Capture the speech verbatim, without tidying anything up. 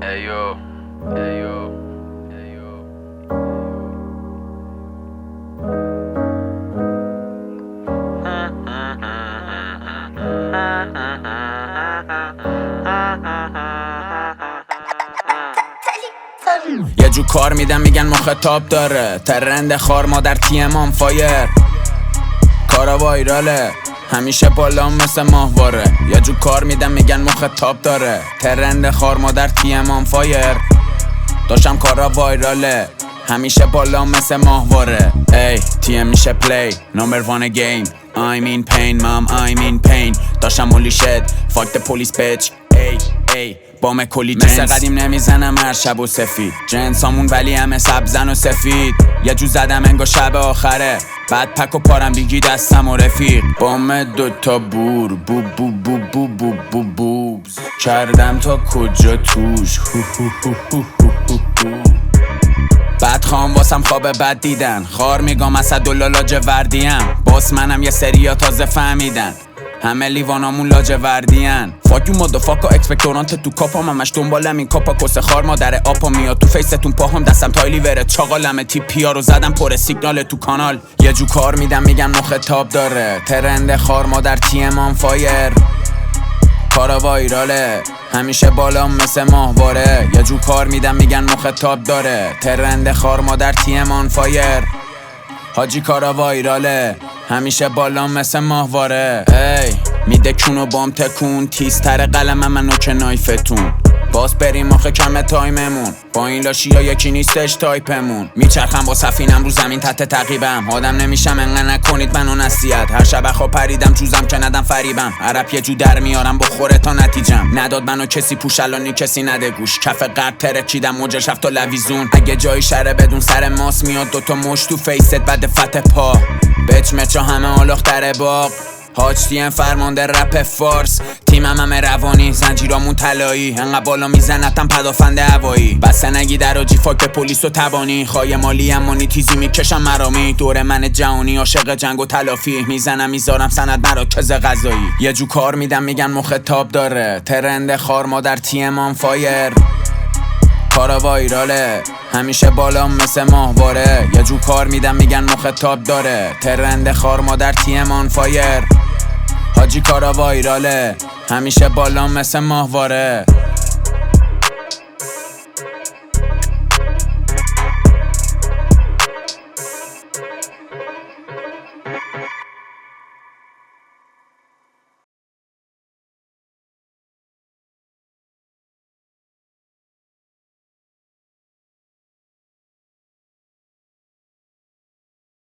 ایو ایو ایو یه جو کار میدم میگن مخاطب داره، ترند خار مادر تیم آن فایر، کارا وایراله همیشه بالام مثل ماهواره. یه جو کار میدم میگن مخاطب داره، ترند خار مادر تیم آن فایر، داشتم کارا وایراله همیشه بالام مثل ماهواره. ای تیم میشه پلی نمبر وان گیم، I'm in pain mom I'm in pain، داشتم مولی شد fuck the police bitch. ای ای بام کلی جنس مثل قدیم نمیزنم هر شب و سفید، جنسامون ولی همه سبزن و سفید. یه جو زدم انگار شب آخره، بعد پک و پارم بیگی دستم و رفیق، بام دوتا بور بو بو بو بو بو بو بوبز کردم تا کجا توش هو هو هو هو هو هو. بعد خواهم واسم خواب بد دیدن، خار میگم اسدالله لاجوردیم، باس منم یه سریا تازه فهمیدن همه لیوانامون لاجوردین. فاکیو مادافاکا اکسپکتورانت تو کاپام، همش دنبالم این کاپا کسه خار مادر آپا، میاد تو فیستون پاهم دستم تایلی وره چاقالمه تیپی ها رو زدم پر سیگنال تو کانال. یه جو کار میدم میگن مخاطب داره، ترند خار مادر تیم آن فایر، کارا وایراله همیشه بالام مثل ماهواره. یه جو کار میدم میگن مخاطب داره، ترند خار مادر تیم آن فایر، حاجی کارا وایراله همیشه بالام مثل ماهواره. ای میده کونو بام تکون، تیزتر قلم منو که نایفتون، باز بریم آخه کم تایممون، با این لاشی ها یکی نیستش تایپمون. میچرخم با سفینم رو زمین تحت تعقیبم، آدم نمیشم انقدر نکنید منو نصیحت، هر شب خواب پریدم چوزم که ندم فریبم، عرب یه جو در میارم بخوره تا نتیجم، نداد منو کسی پوش الانی کسی نده گوش، کف قرد ترکیدم موجش رفت تا لویزون، اگه جای شره بدون سر ماس میاد دوتا مش تو فیست بعد فتح پا، بچ مچا همه آلاختره باق، حاج تیم فرمانده رپ فارس، تیمم همه روانی زنجیرامون طلایی، انقدر بالا میزنتم پدافنده هوایی، بسته نگی در آجی فاک پلیس و تبانی، خواهی مالی امانی تیزی میکشم مرامی، دور من جهانی عاشق جنگ و تلافی، میزنم میذارم سند مراکز غذایی. یه جو کار میدم میگن مخاطب داره، ترند خار مادر تیم آن فایر، کارا وایراله همیشه بالام مثل ماهواره. یه جو کار میدم میگن مخاطب داره، ترند خار مادر تیم آن فایر، حاجی کارا وایراله همیشه بالام مثل ماهواره.